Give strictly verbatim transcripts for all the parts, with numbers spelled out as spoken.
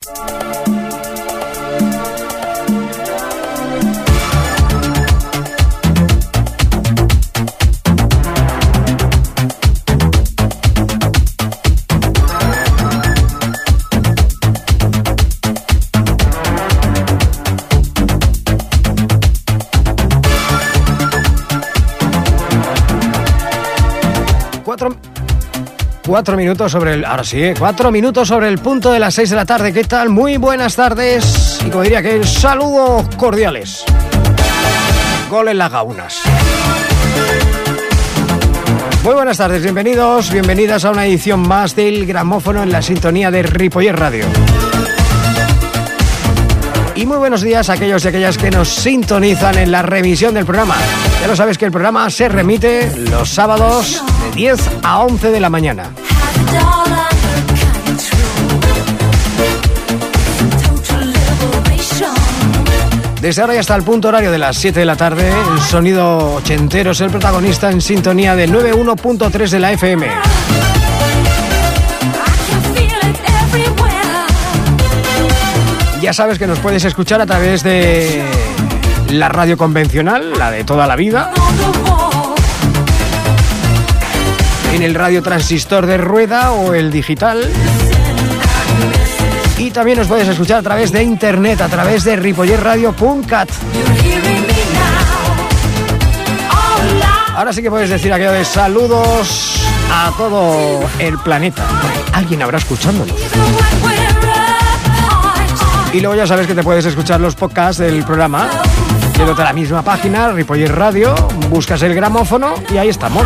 Cuatro minutos sobre el... Ahora sí, ¿eh? Cuatro minutos sobre el punto de las seis de la tarde. ¿Qué tal? Muy buenas tardes. Y como diría que saludos cordiales. Gol en las gaunas. Muy buenas tardes, bienvenidos, bienvenidas a una edición más del Gramófono en la sintonía de Ripollet Radio. Y muy buenos días a aquellos y aquellas que nos sintonizan en la remisión del programa. Ya lo sabes que el programa se remite los sábados de diez a once de la mañana. Desde ahora y hasta el punto horario de las siete de la tarde, el sonido ochentero es el protagonista en sintonía de noventa y uno punto tres de la F M. Ya sabes que nos puedes escuchar a través de la radio convencional, la de toda la vida, en el radio transistor de rueda o el digital. Y también nos puedes escuchar a través de internet, a través de ripollet radio punto cat. Ahora sí que puedes decir aquello de saludos a todo el planeta. Alguien habrá escuchándonos. Y luego ya sabes que te puedes escuchar los podcasts del programa yéndote a la misma página, Ripollet Radio, buscas el Gramófono y ahí estamos.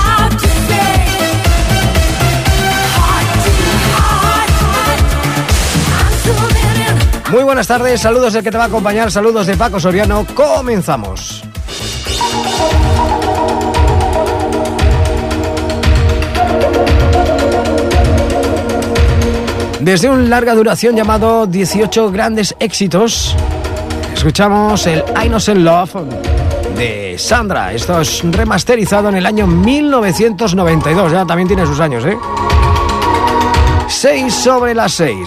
Muy buenas tardes, saludos del que te va a acompañar, saludos de Paco Soriano, comenzamos. Desde un larga duración llamado dieciocho grandes éxitos, escuchamos el Innocent Love de Sandra. Esto es remasterizado en el año mil novecientos noventa y dos, ya también tiene sus años, ¿eh? seis sobre las seis.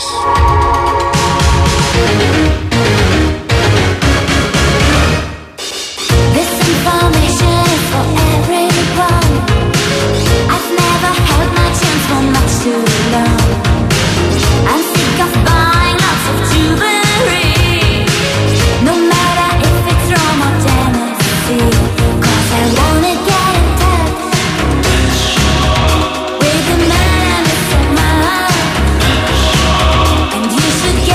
Should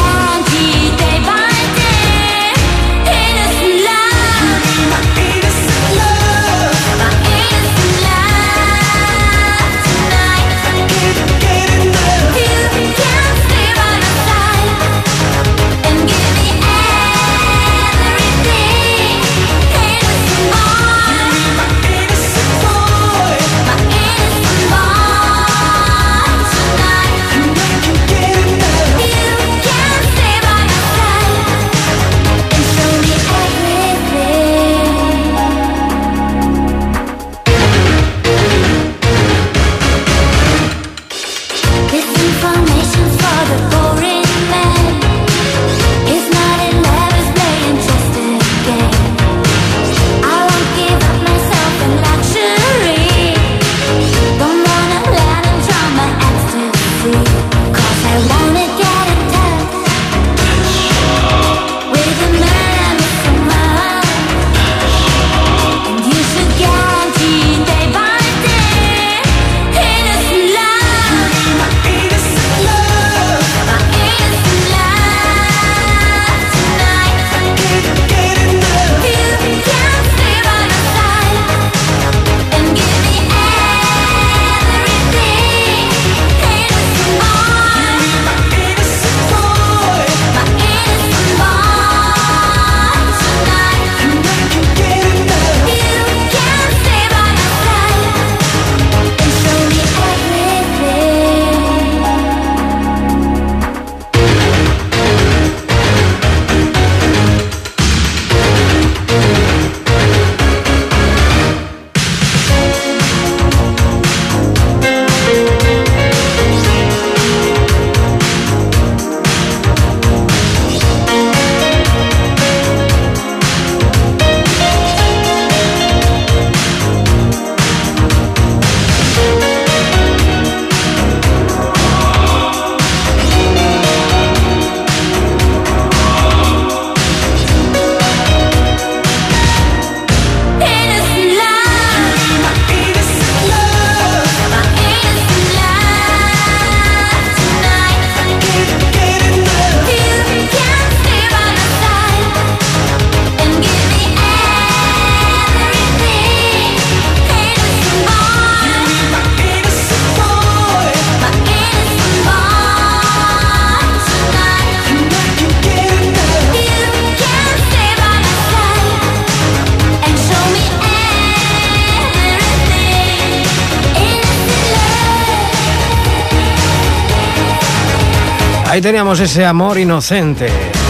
Ahí teníamos ese amor inocente.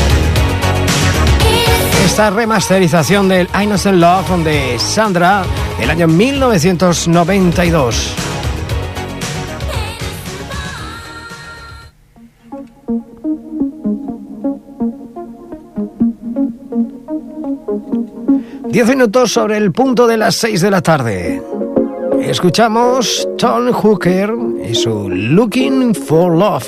Esta remasterización del Innocent Love de Sandra del año mil novecientos noventa y dos. Diez minutos sobre el punto de las seis de la tarde. Escuchamos Tom Hooker y su Looking for Love.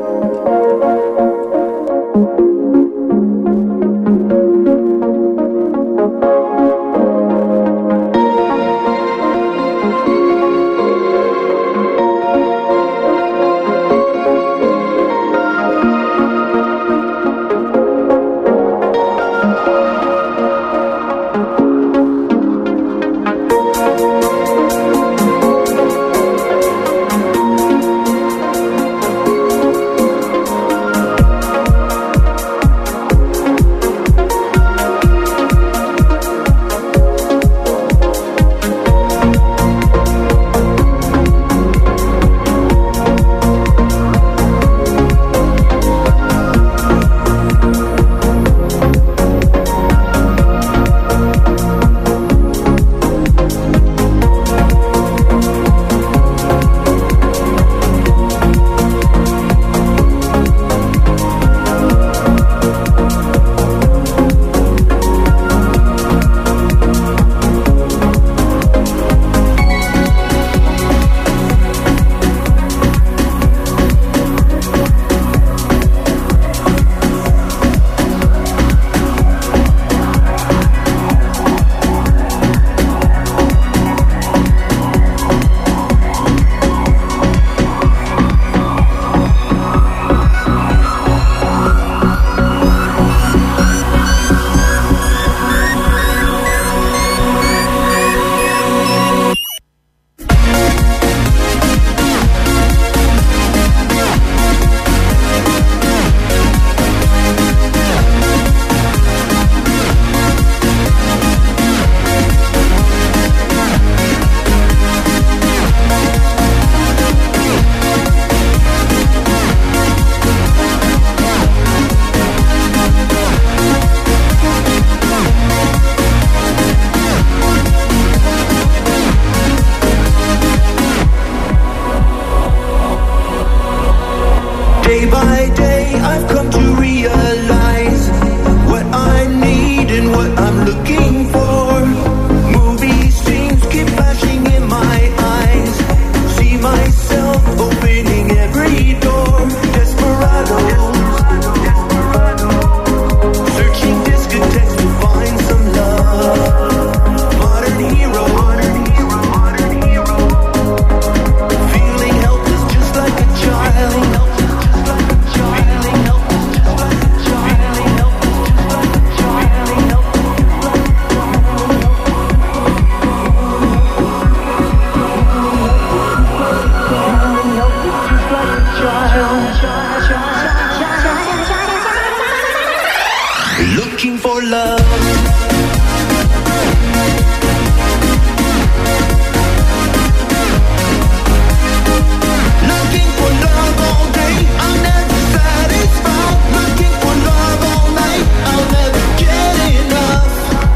Day by day I've come to realize what I need and what I'm looking for. Movie scenes keep flashing in my eyes. See myself opening every door. Desperados, searching discotheques to find some love. Modern hero, feeling helpless just like a child. Looking for love. Looking for love all day, I'm never satisfied. Looking for love all night, I'll never get enough.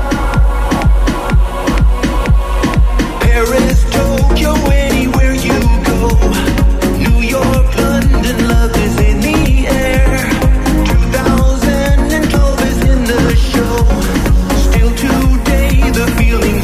Paris, Tokyo, anywhere you go. New York, London, love is in the air. two thousand twelve is in the show. Still today, the feeling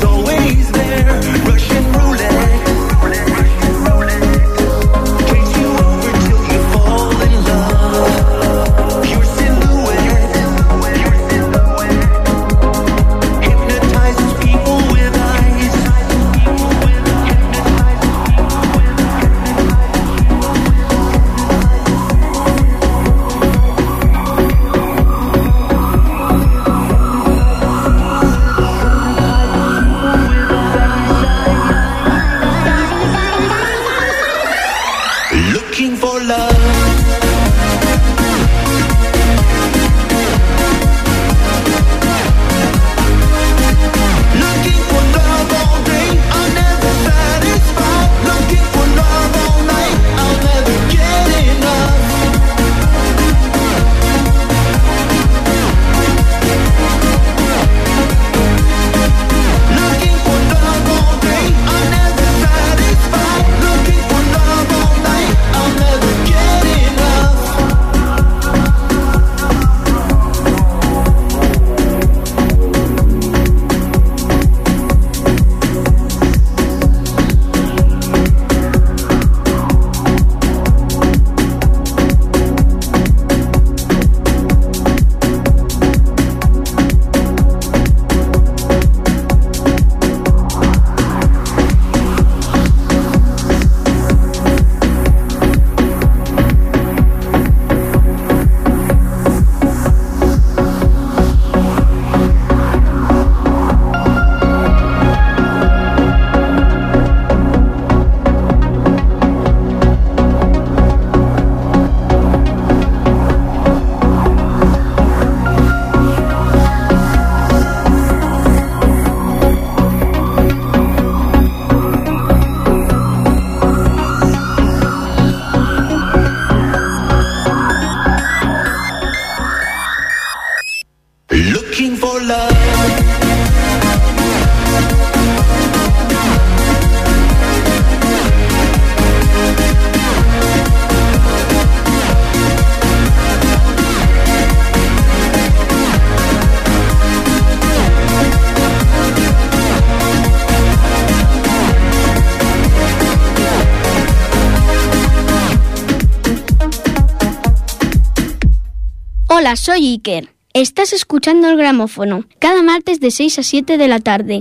Hola, soy Iker. Estás escuchando El Gramófono, cada martes de seis a siete de la tarde.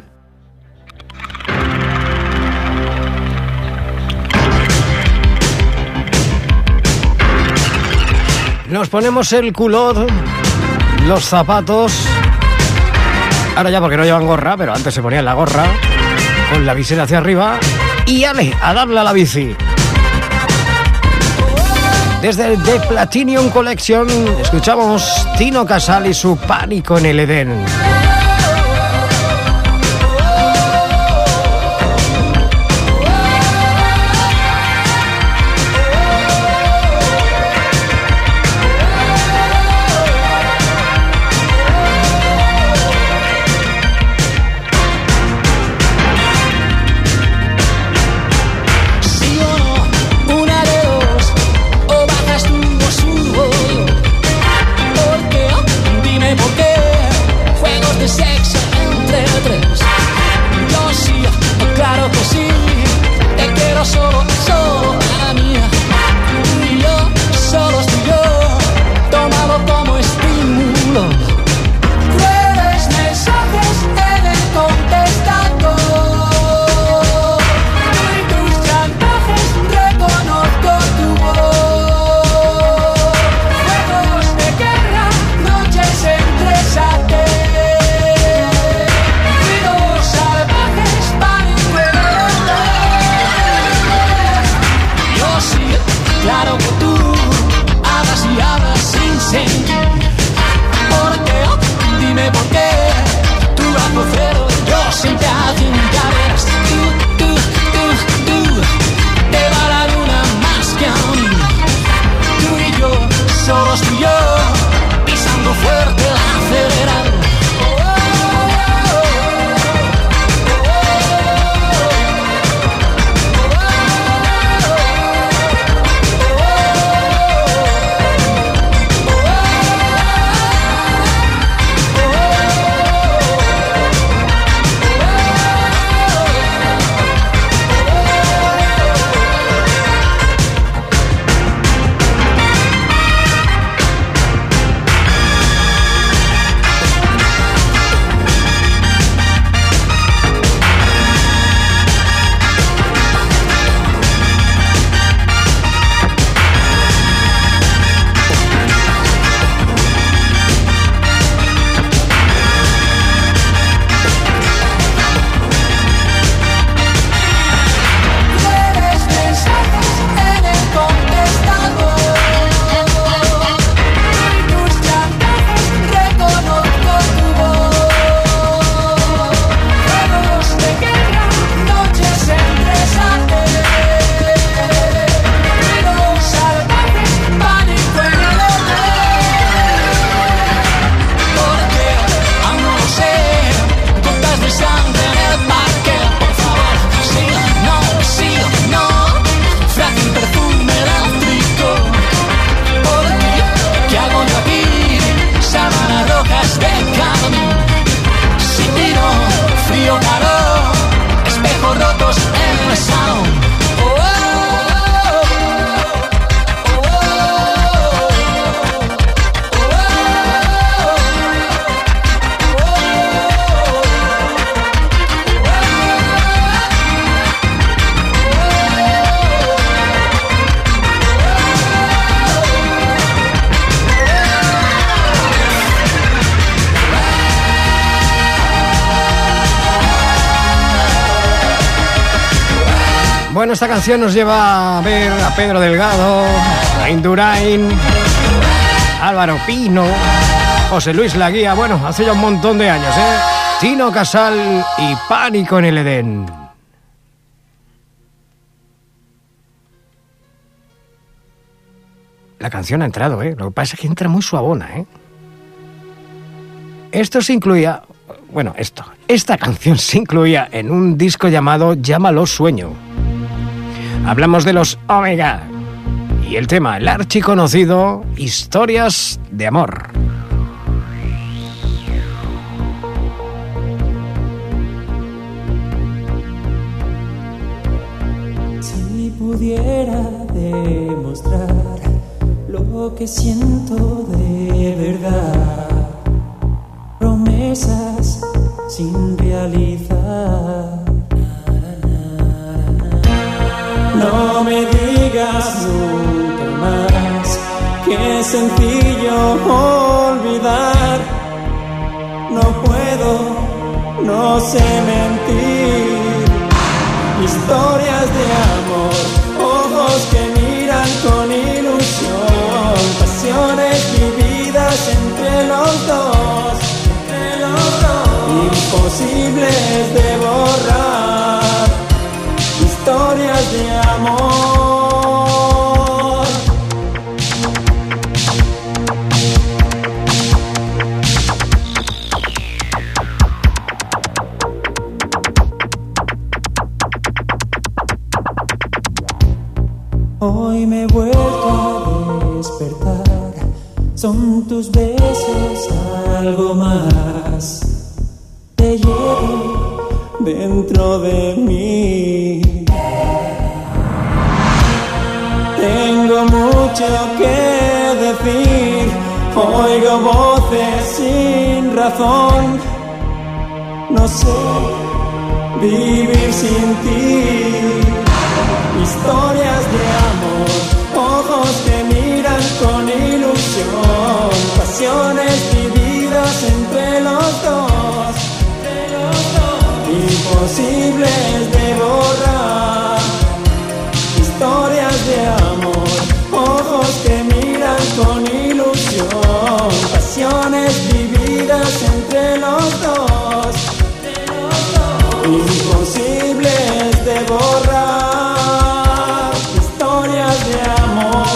Nos ponemos el culot, los zapatos. Ahora ya porque no llevan gorra, pero antes se ponían la gorra, con la visera hacia arriba. Y ale, a darle a la bici. Desde el The Platinum Collection escuchamos Tino Casal y su Pánico en el Edén. Bueno, esta canción nos lleva a ver a Pedro Delgado, a Indurain, Álvaro Pino, José Luis Laguía. Bueno, hace ya un montón de años, ¿eh? Tino Casal y Pánico en el Edén. La canción ha entrado, ¿eh? Lo que pasa es que entra muy suavona, ¿eh? Esto se incluía... Bueno, esto... Esta canción se incluía en un disco llamado Llámalo Sueño. Hablamos de los Omega y el tema, el archiconocido Historias de Amor. Si pudiera demostrar lo que siento de verdad. Promesas sin realizar. No me digas nunca más que es sencillo olvidar. No puedo, no sé mentir. Historias de amor, ojos que miran con ilusión, pasiones vividas entre los dos, entre los dos, imposibles de borrar. Historias de amor. Hoy me he vuelto a despertar, son tus besos algo más. Te llevo dentro de mí. Tengo mucho que decir, oigo voces sin razón. No sé vivir sin ti. Historias de amor, ojos que miran con ilusión, pasiones vividas entre los dos, entre los dos, imposibles de borrar. Historias de amor, ojos que miran con ilusión, pasiones vividas entre los dos, entre los dos, imposibles de borrar. De amor.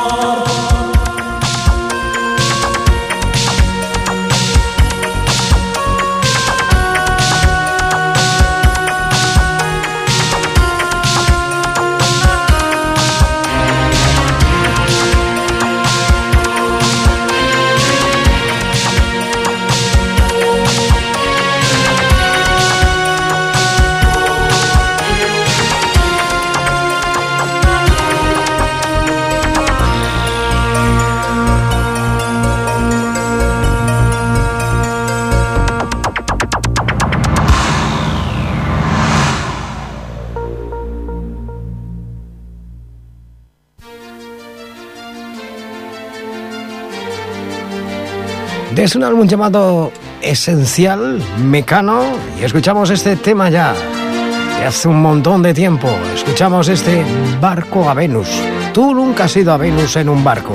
Es un álbum llamado Esencial, Mecano, y escuchamos este tema ya de hace un montón de tiempo. Escuchamos este Barco a Venus. Tú nunca has ido a Venus en un barco.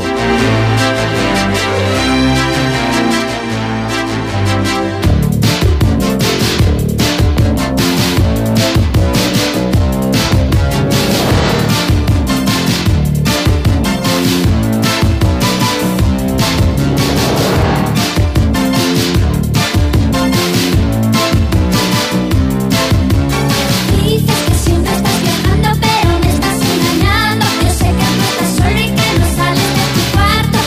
Solo y que no sales de tu cuarto.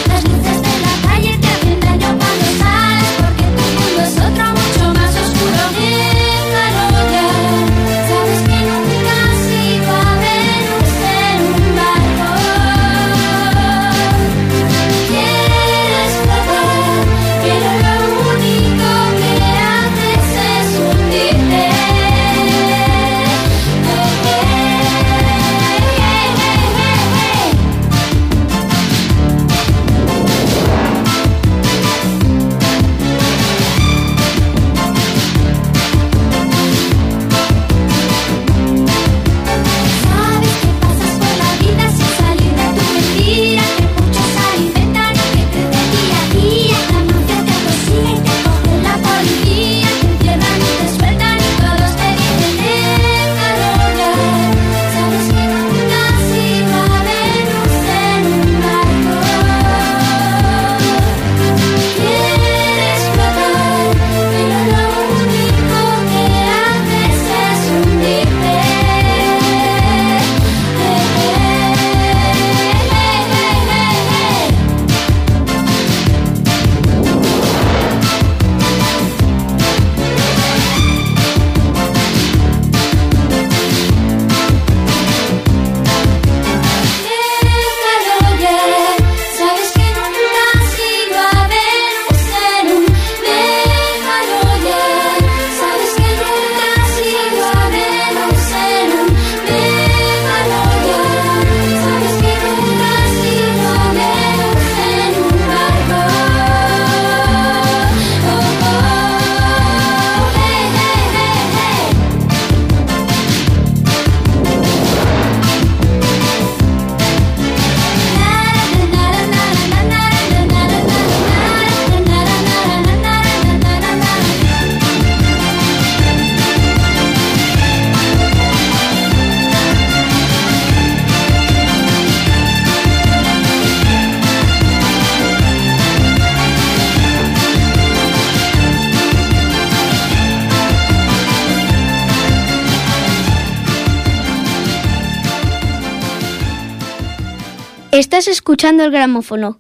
Estás escuchando el gramófono.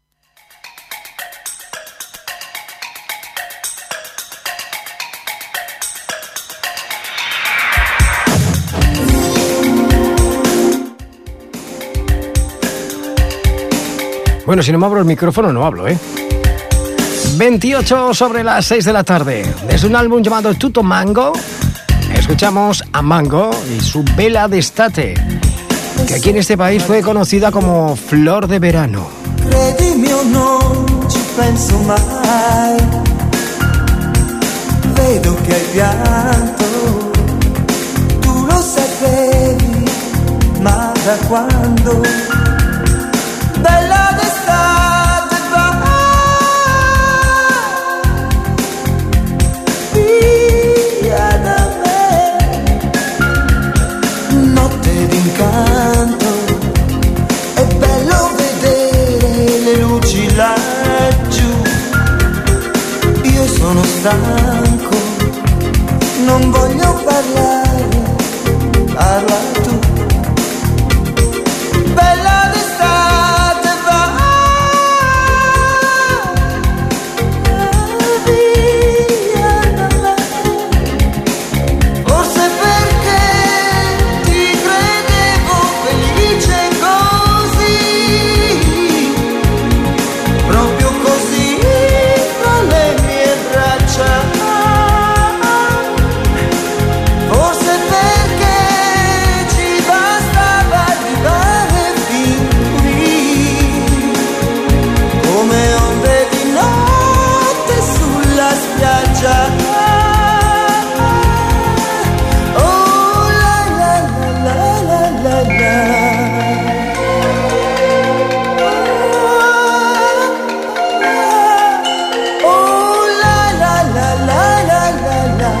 Bueno, si no me abro el micrófono, no hablo, ¿eh? veintiocho sobre las seis de la tarde. Es un álbum llamado Tutto Mango. Escuchamos a Mango y su Bella d'estate, que aquí en este país fue conocida como Flor de Verano. Credimi o non ci penso mai, vedo che hai pianto, tu lo sapevi, ma da quando? Bella d'estate va via da me, notte d'incanto, è bello vedere le luci laggiù, io sono stanco, non voglio parlare, parla tu. Bella d'estate va via da me, forse perché ti credevo felice così, proprio così fra le mie braccia, forse perché ci bastava arrivare fin qui, come onde di notte sulla spiaggia. Oh la la la la la la oh la la la la la la la.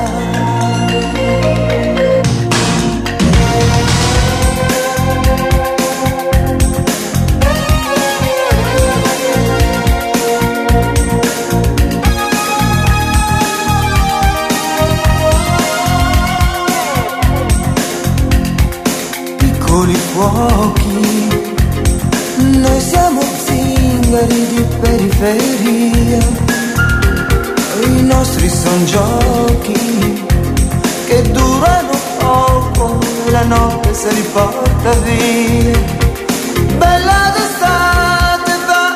Piccoli fuochi, noi siamo zingari di periferia, i nostri son giochi che durano poco e la notte se li porta via. Bella d'estate va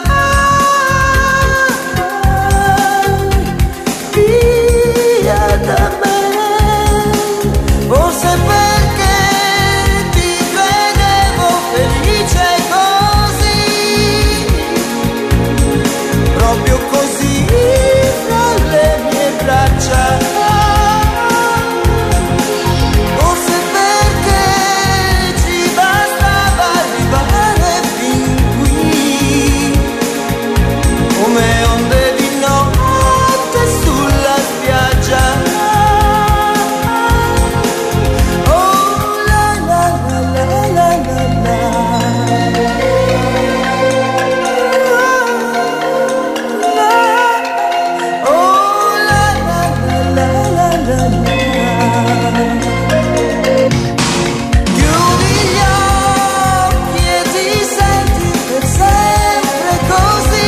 via da me, forse perché ti credevo felice così, proprio così fra le mie braccia, forse perché ci bastava arrivare fin qui, come onde di notte sulla spiaggia. Oh la la la la la la la. Oh la la la la la la la. Chiudi gli occhi e ti senti per sempre così,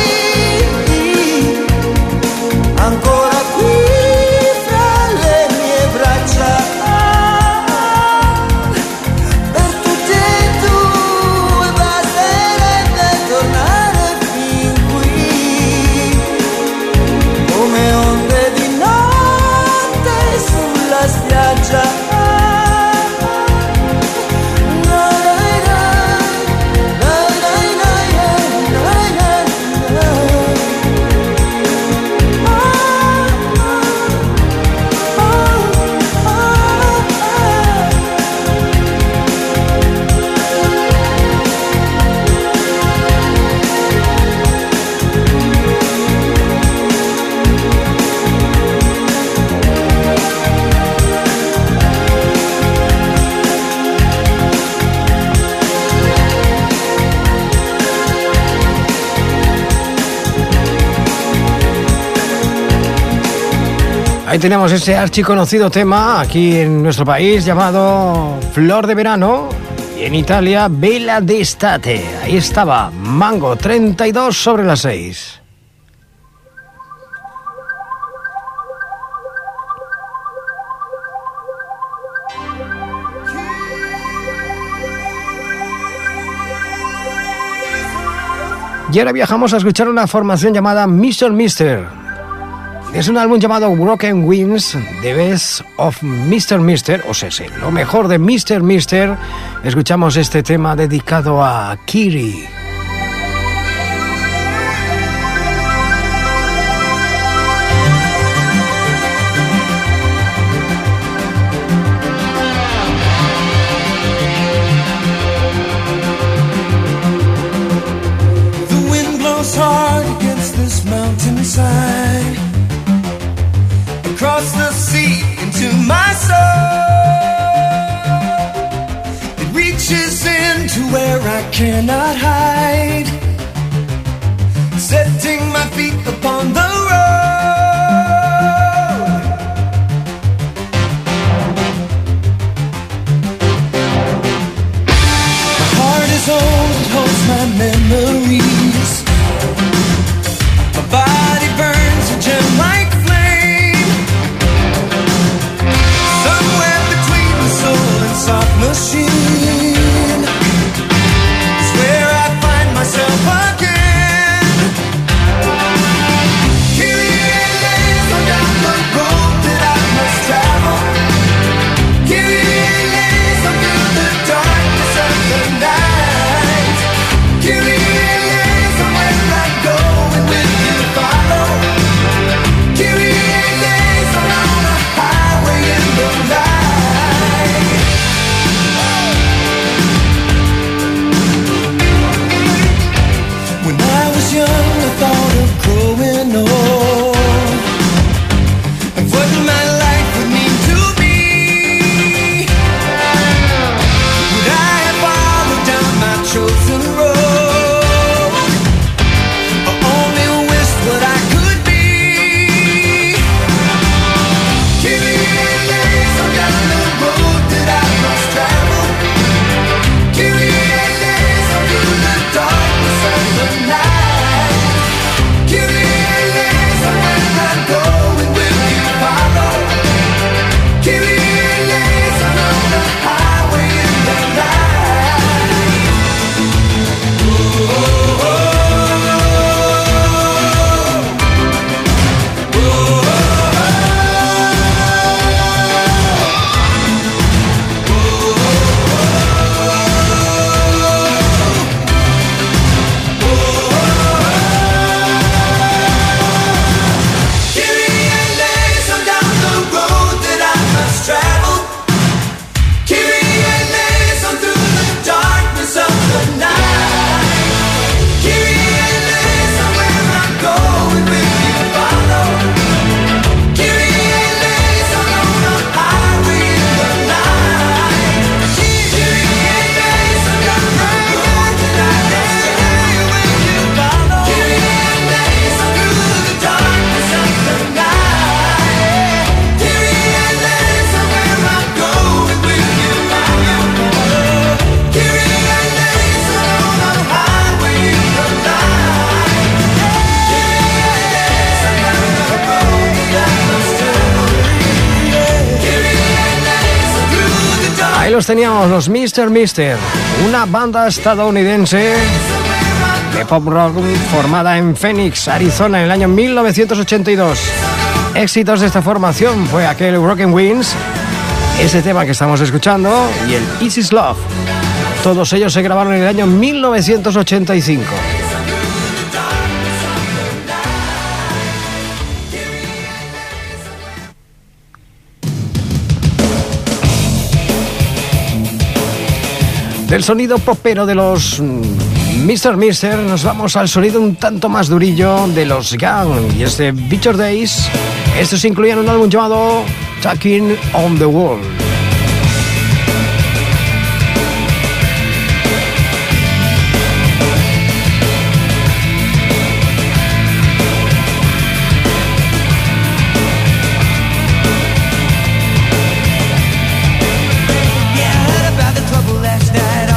ancora qui fra le mie braccia, per tutti e due basterebbe tornare fin qui, come onde di notte sulla spiaggia. Ahí tenemos ese archiconocido tema aquí en nuestro país llamado Flor de Verano, Y en Italia, Bella d'estate. Ahí estaba, Mango, treinta y dos sobre las seis. Y ahora viajamos a escuchar una formación llamada mister mister. Es un álbum llamado Broken Wings, The Best of mister mister, o sea, sí, lo mejor de mister mister. Escuchamos este tema dedicado a Kiri. The wind blows hard against this mountainside, across the sea into my soul. It reaches into where I cannot hide, setting my feet upon the road. My heart is old, it holds my memories. My body burns a gem like soft machine is where I find myself again. Kyrie lays on down the road that I must travel. Kyrie lays on through the darkness of the night. Kyrie lays on where I go and will you follow. Kyrie lays on on a highway in the night. Young, I thought of growing old and what my life would mean to me. Would I have followed down my chosen road, or only wished what I could be? Kyrie lays on down the road that I must travel. Kyrie lays on through the darkness of the night. Ahí los teníamos, los mister mister, una banda estadounidense de pop rock formada en Phoenix, Arizona, en el año mil novecientos ochenta y dos. Éxitos de esta formación fue aquel Broken Wings, ese tema que estamos escuchando, y el Easy Love. Todos ellos se grabaron en el año mil novecientos ochenta y cinco. Del sonido popero de los mister mister nos vamos al sonido un tanto más durillo de los Gang y este Better Days. Estos incluían un álbum llamado Talking on the Wall. Yeah, I heard about the trouble last night.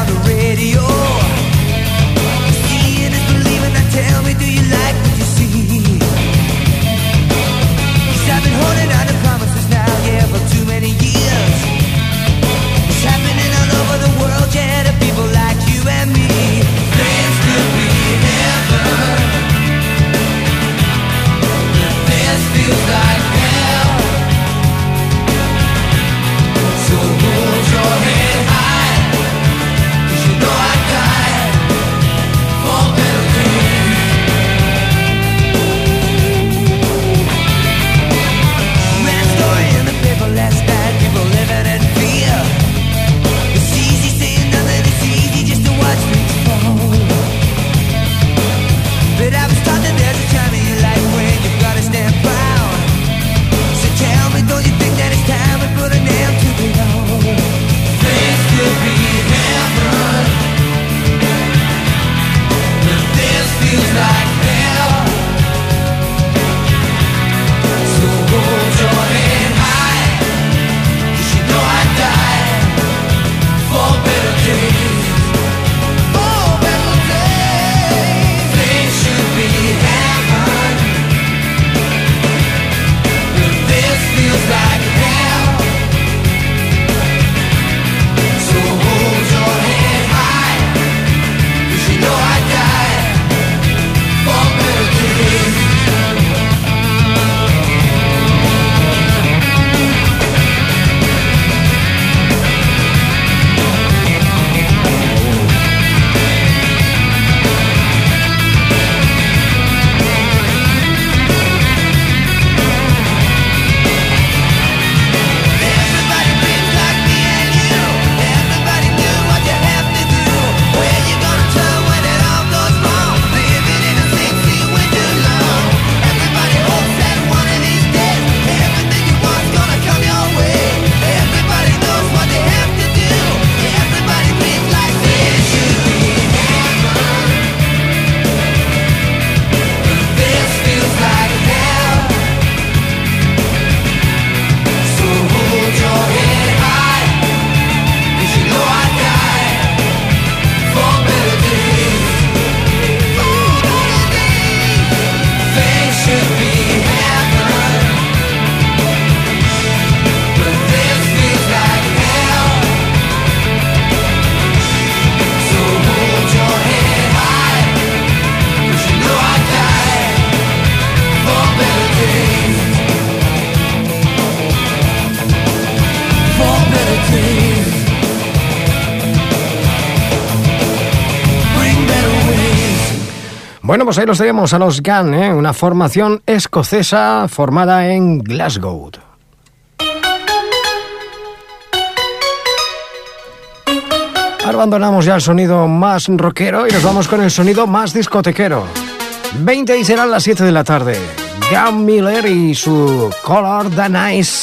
Bueno, pues ahí los tenemos a los Gun, ¿eh? Una formación escocesa formada en Glasgow. Ahora abandonamos ya el sonido más rockero y nos vamos con el sonido más discotequero. veinte y serán las siete de la tarde. Gun Miller y su Color the Nice.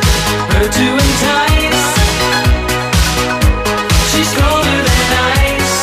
She's colder than ice.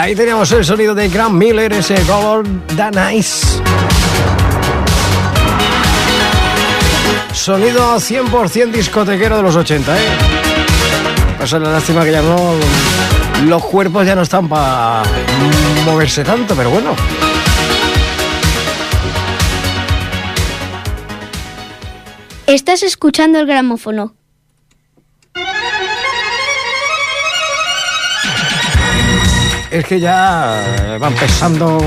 Ahí teníamos el sonido de Grant Miller, ese Gold Than Ice. Sonido cien por ciento discotequero de los ochenta, ¿eh? Pasa la lástima que ya no... Los cuerpos ya no están para moverse tanto, pero bueno. Estás escuchando el gramófono. Es que ya va empezando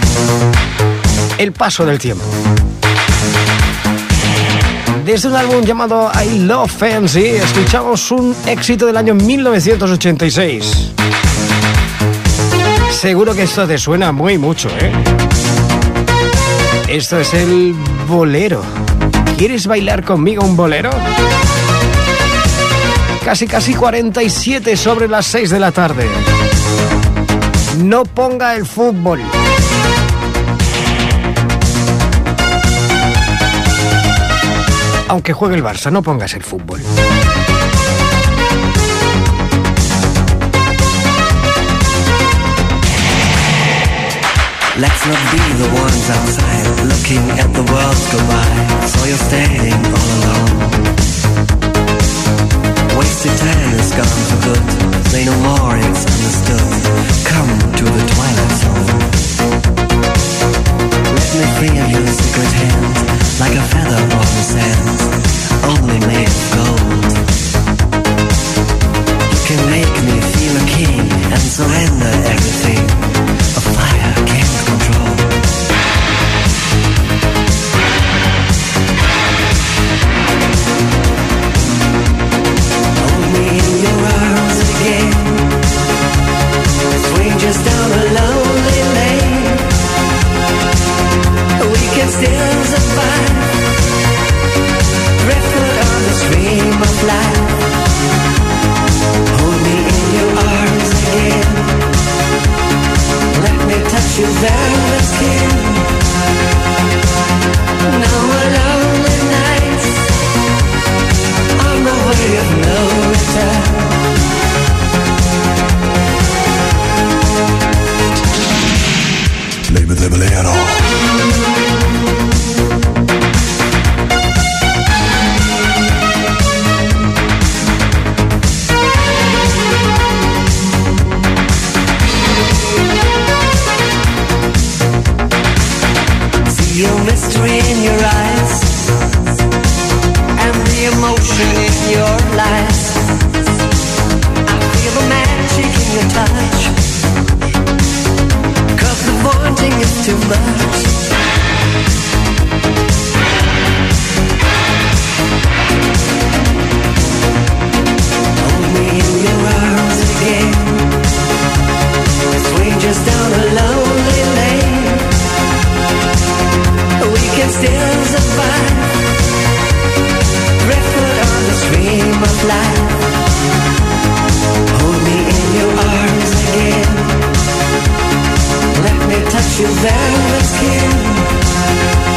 el paso del tiempo. Desde un álbum llamado I Love Fancy escuchamos un éxito del año mil novecientos ochenta y seis. Seguro que esto te suena muy mucho, ¿eh? Esto es el bolero. ¿Quieres bailar conmigo un bolero? Casi, casi cuarenta y siete sobre las seis de la tarde. No ponga el fútbol. Aunque juegue el Barça, no pongas el fútbol. Let's not be the ones outside looking at the world go by. So you're standing all alone. Wasted time is gone for good. Say no more, it's understood. Come to the twilight zone. Let me feel your secret hand, like a feather on the sand, only made of gold. You can make me feel a king and surrender everything. A fire can't control. Hold me in your arms again. Strangers down a lonely lane. We can still survive. Driftwood on the stream of life. Hold me in your arms again. Let me touch your velvet skin. Now a lonely nights on the way of no return. Maybe they bolero. Your mystery in your eyes and the emotion in your lies. I feel the magic in your touch, 'cause the wanting is too much. Hold me in your arms again. Strangers down a lonely lane. We can still survive. Driftwood on the stream of life. Hold me in your arms again. Let me touch your velvet skin.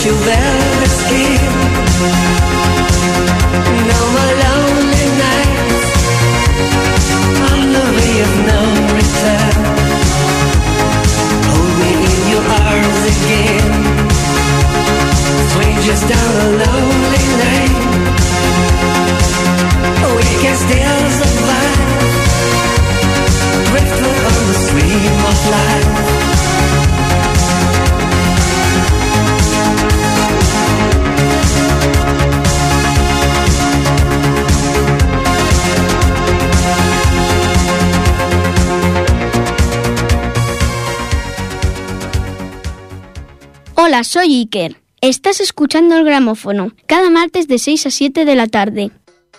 your velvet skin. No more lonely nights on the way of no return. Hold me in your arms again. Strangers down a lonely lane. We can still survive. Drifting on the stream of life. Hola, soy Iker. Estás escuchando el gramófono, cada martes de seis a siete de la tarde.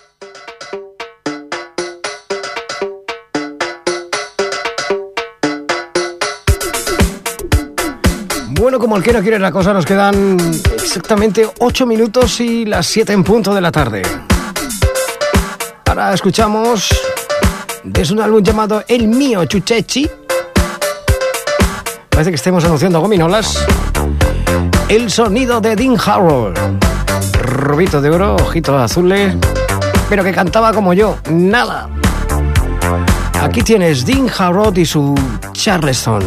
Bueno, como el que no quiere la cosa, nos quedan exactamente ocho minutos y las siete en punto de la tarde. Ahora escuchamos desde un álbum llamado El Mío Chuchechi. Parece que estemos anunciando gominolas. El sonido de Dean Harrow. Rubito de oro, ojitos azules, pero que cantaba como yo, nada. Aquí tienes Dean Harrow y su Charleston.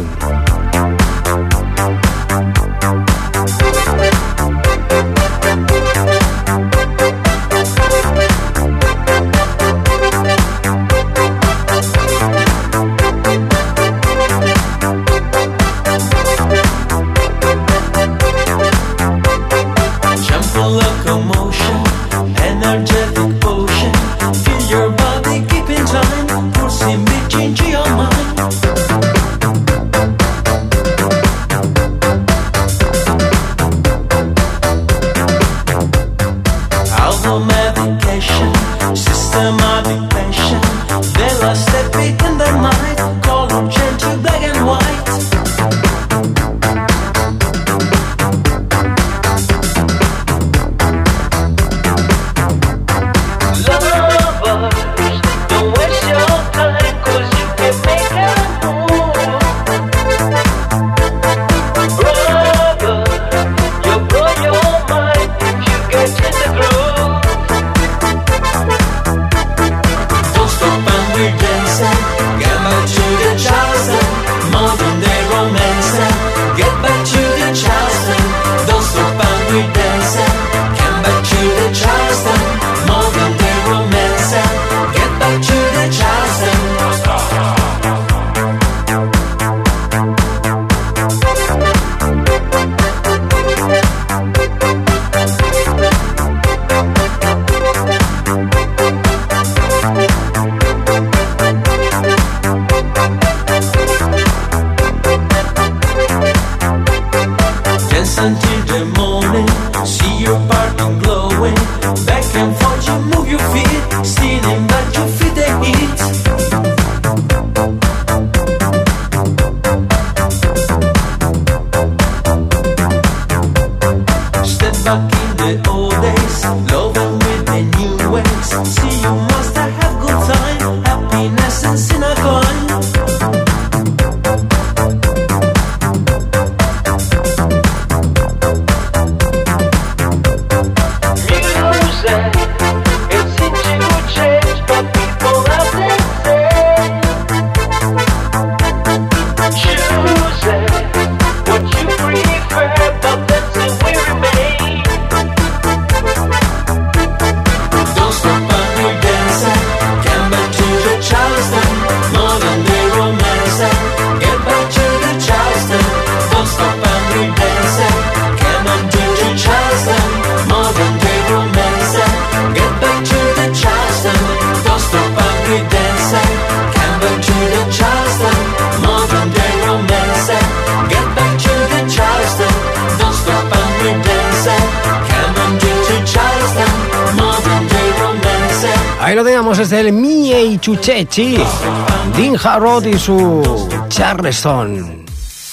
Ahí lo teníamos, es el Miei Chuchechi, Dean Harrow y su Charleston.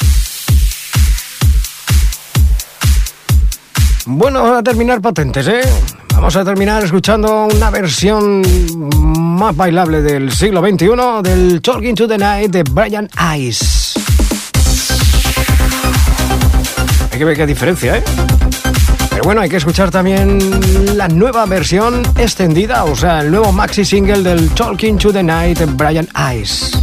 Bueno, vamos a terminar potentes, ¿eh? Vamos a terminar escuchando una versión más bailable del siglo veintiuno del Talking to the Night de Brian Ice. Hay que ver qué diferencia, ¿eh? Que bueno, hay que escuchar también la nueva versión extendida, o sea, el nuevo maxi single del Talking to the Night de Brian Ice.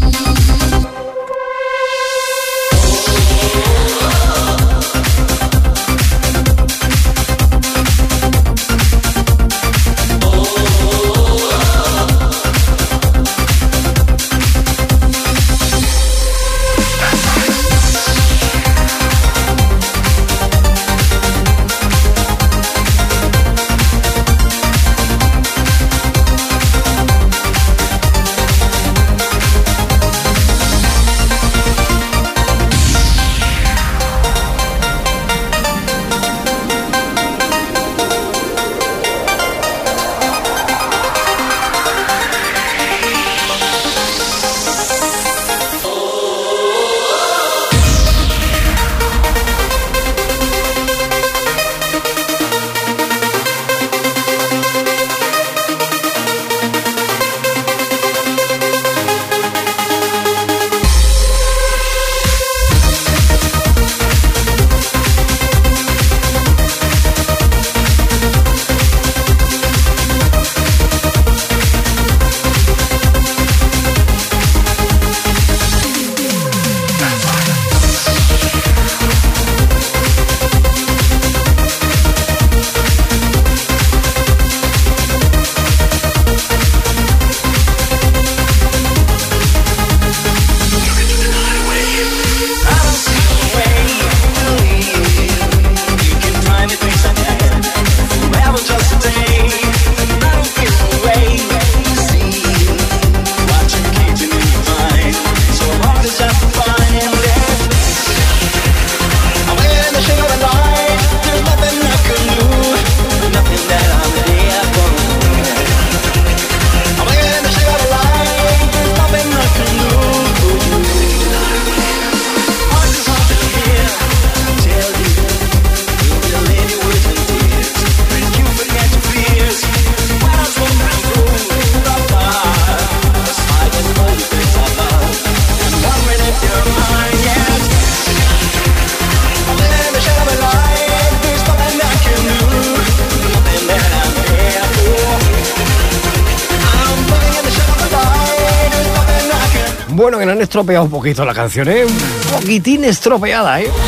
Bueno, que no han estropeado un poquito la canción, ¿eh? Un poquitín estropeada, ¿eh?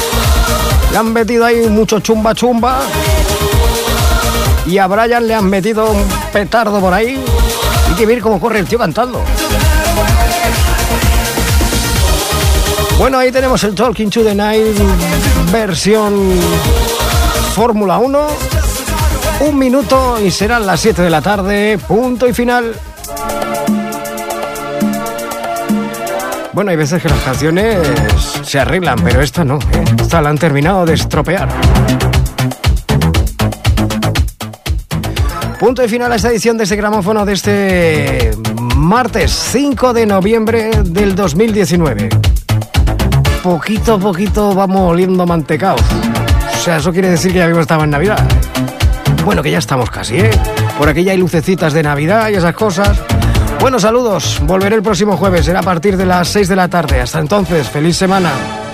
Le han metido ahí mucho chumba chumba. Y a Brian le han metido un petardo por ahí. Hay que ver cómo corre el tío cantando. Bueno, ahí tenemos el Talking to the Night versión Fórmula uno. Un minuto y serán las siete de la tarde. Punto y final. Bueno, hay veces que las canciones se arreglan, pero esta no, ¿eh? Esta la han terminado de estropear. Punto y final a esta edición de este gramófono de este martes cinco de noviembre del dos mil diecinueve. Poquito a poquito vamos oliendo mantecaos. O sea, eso quiere decir que ya mismo estaba en Navidad. Bueno, que ya estamos casi, ¿eh? Por aquí ya hay lucecitas de Navidad y esas cosas. Bueno, saludos. Volveré el próximo jueves. Será a partir de las seis de la tarde. Hasta entonces, feliz semana.